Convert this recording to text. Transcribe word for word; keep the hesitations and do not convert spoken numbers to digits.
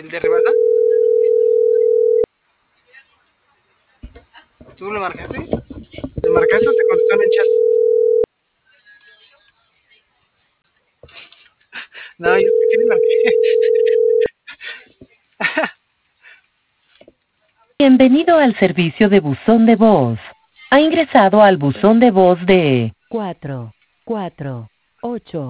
¿El de Rebasa? ¿Tú lo marcaste? ¿Lo marcaste o te contestó en el chat? No, yo sí le marqué. Bienvenido al servicio de buzón de voz. Ha ingresado al buzón de voz de cuatro cuatro ocho